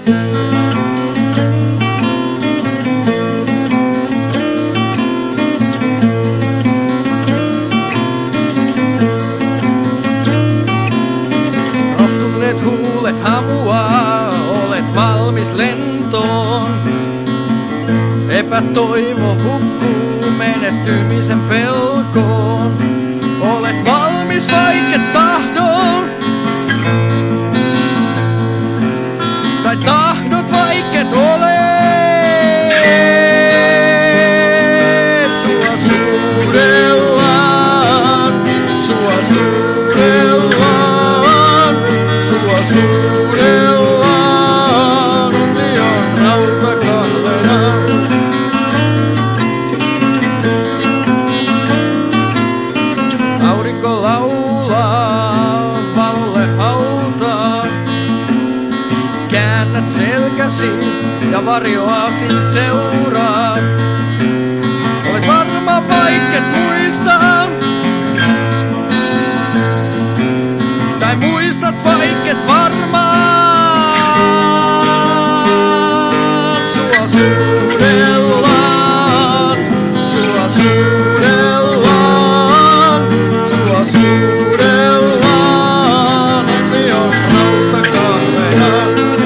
Rohtuneet huulet hamuaa, olet valmis lentoon. Epätoivo hukkuu menestymisen pelkoon. Olet valmis vaiket tahdon. Tai tahdot vaiket ole. Sua suudellaan, sua suudellaan, sua suudellaan. Onni on rautakahvena. Aurinko laulaa valolle hautaa. Käännät selkäsi ja varjoasi seuraa. Olet varma vaikket muistaa. Tai muistat vaikket varmaan. Sua suudellaan, sua suudellaan, sua suudellaan. Onni on rautakahvena.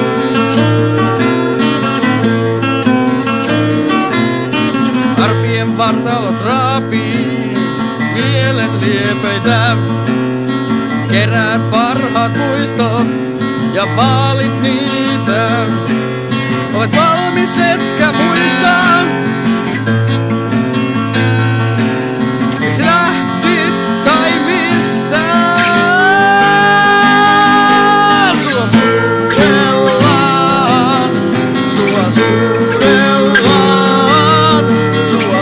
Arpien vartalot raapii mielen liepeitä. Keräät parhaat muistot ja vaalit niitä. Olet valmis etkä muistaa. Miksi lähtit tai mistä? Sua suudellaan, sua suudellaan, sua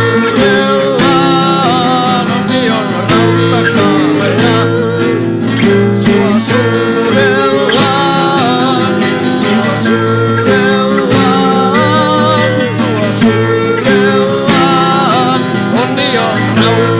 suudellaan. Onni on rautakahvena. Sua suudellaan, sua suudellaan, sua suudellaan. Onni on rautakahvena.